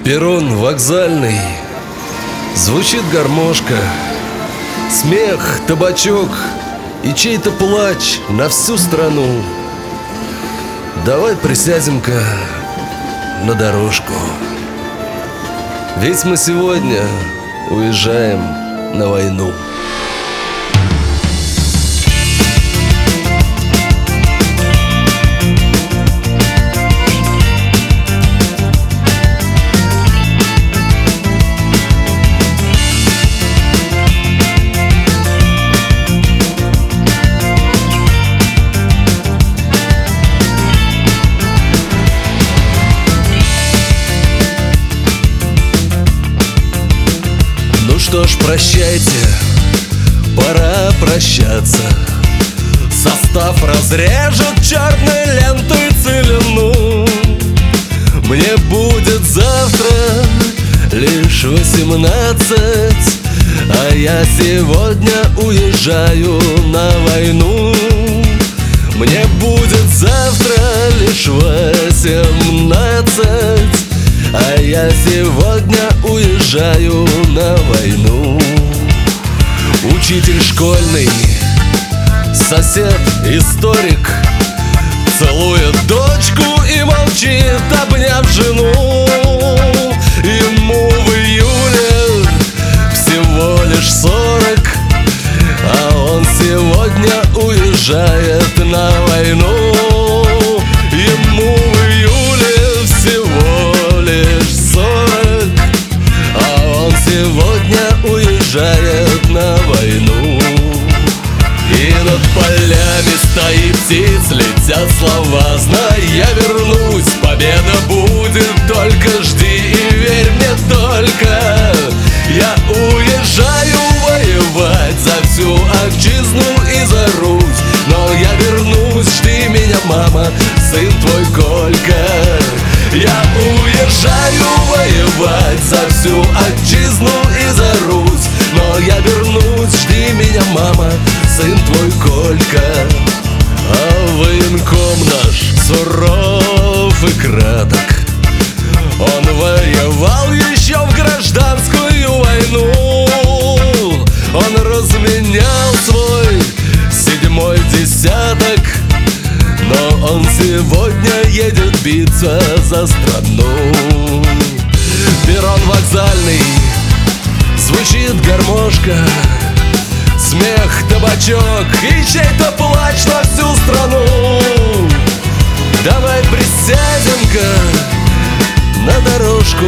Перрон вокзальный, звучит гармошка, смех, табачок и чей-то плач на всю страну. Давай присядем-ка на дорожку, ведь мы сегодня уезжаем на войну. Ну что ж, прощайте, пора прощаться. Состав разрежет черной лентой целину. Мне будет завтра лишь 18, а я сегодня уезжаю на войну. Мне будет завтра лишь 18, а я сегодня уезжаю на войну. Учитель школьный, сосед, историк целует дочку и молчит, обняв жену. Ему в июле всего лишь 40, а он сегодня уезжает на войну. Ему в июле всего лишь 40, а он сегодня уезжает на войну. И над полями стоит птиц, летят слова: знай, я вернусь, победа будет, только жди и верь мне только. Я уезжаю воевать за всю отчизну и за Русь, но я вернусь, жди меня, мама, сын твой Колька. Я уезжаю воевать за всю отчизну и за Русь, но я вернусь, жди меня, мама, сын твой Колька. А военком наш суров и краток, он воевал еще в гражданскую войну. Он разменял свой 7-й десяток, но он сегодня едет биться за страну. Перрон вокзальный, звучит гармошка, смех, табачок и чей-то плач на всю страну. Давай присядем-ка на дорожку,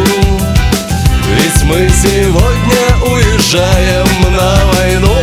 ведь мы сегодня уезжаем на войну.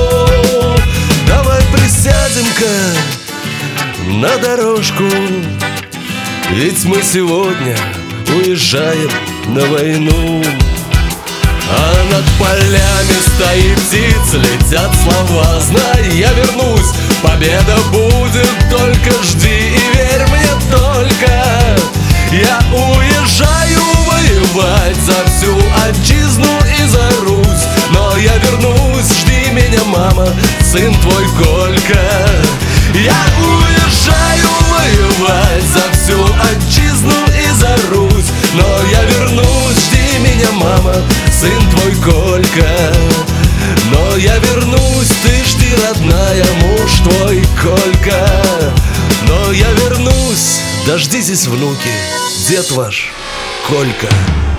Давай присядем-ка на дорожку, ведь мы сегодня уезжаем на войну. А над полями стоит птиц, летят слова: знай, я вернусь, победа будет, только жди и верь мне только. Я уезжаю воевать за всю отчизну и за Русь, но я вернусь, жди меня, мама, сын твой Колька. Я уезжаю воевать за всю отчизну и за Русь, но я вернусь, жди меня, мама, сын твой Колька. Но я вернусь, ты жди, родная, муж твой Колька. Но я вернусь, дождитесь, внуки, дед ваш Колька.